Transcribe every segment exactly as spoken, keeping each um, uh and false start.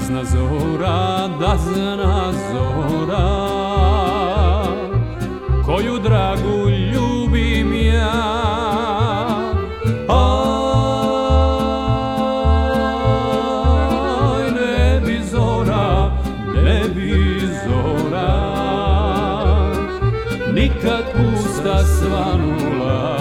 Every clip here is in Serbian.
zna zora, da zna zora, koju dragu ljubim ja. Aj, ne bi zora, ne bi zora nikad pusta svanula.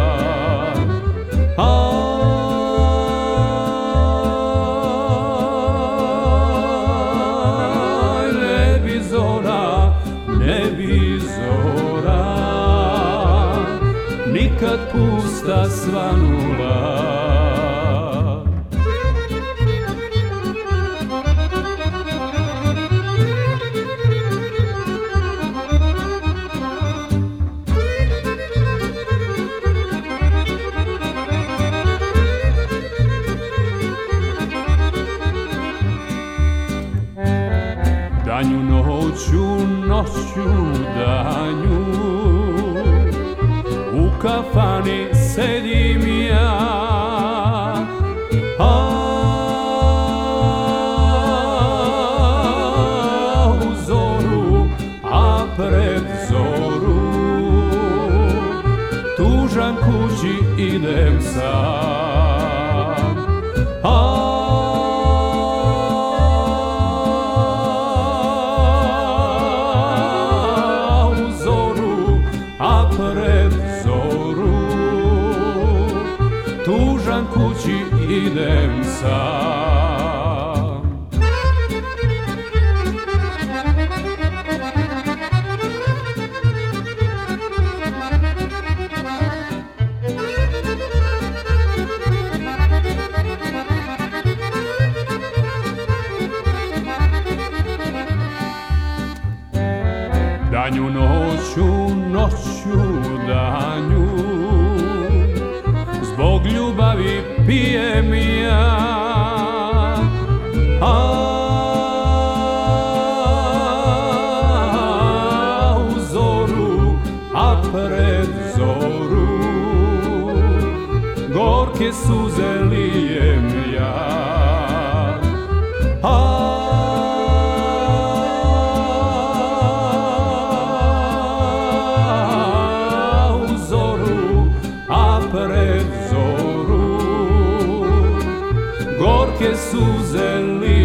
Aj, ne bi zora, ne bi zora nikad pusta svanula. Danju, noću, noću, danju, u kafani sedim ja. A u zoru, a pred zoru, tužan kući idem sam. A pred zoru, tužan kući idem sam. Danju, noću, noću, danju, zbog ljubavi pijem ja. A u zoru, a pred zoru, gorke suze lijem ja. A pred zoru, gorke suze lijem.